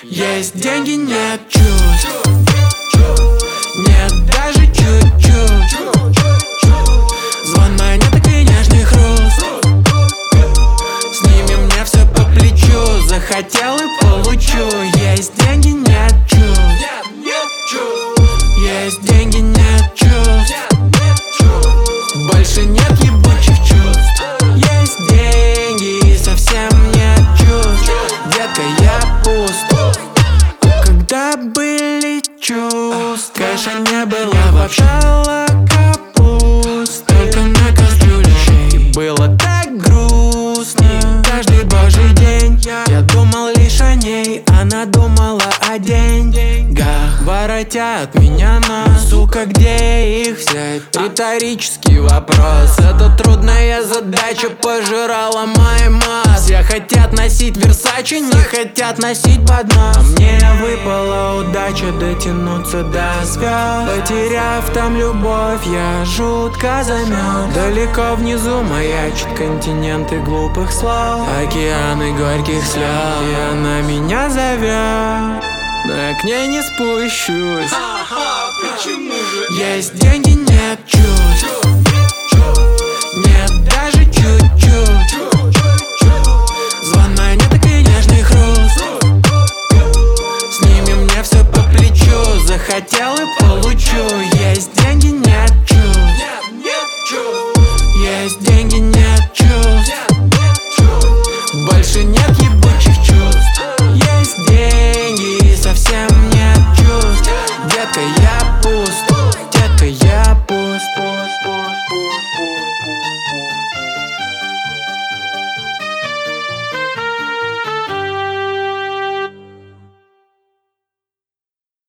Есть деньги, нет чувств, нет даже чуть-чуть. Звон монеток и нежный хруст, с ними мне все по плечу. Захотел и получу. Есть деньги, нет чувств, есть деньги, нет чувств. Больше нет ебучих чувств. Есть деньги и совсем нет чувств. Детка, я пуст. Когда были чувства, кэша не было вообще. Капуст только на кастрюле щей. Было так грустно каждый божий день. Я думал лишь о ней, она думала о деньгах. Воротят меня на, сука, где их взять? Риторический вопрос. Это трудная задача пожирала мои мозг. Все хотят носить Версачи, не хотят носить поднос. А мне выпала удача дотянуться до звезд. Потеряв там любовь, я жутко замёрз. Далеко внизу маячат континенты глупых слов, океаны горьких слез. И она меня зовет, но я к ней не спущусь. Почему же? Есть деньги, нет чувств, нет даже чуть-чуть. Звон монеток и нежный хруст, с ними мне все по плечу. Захотел и получу. Есть деньги,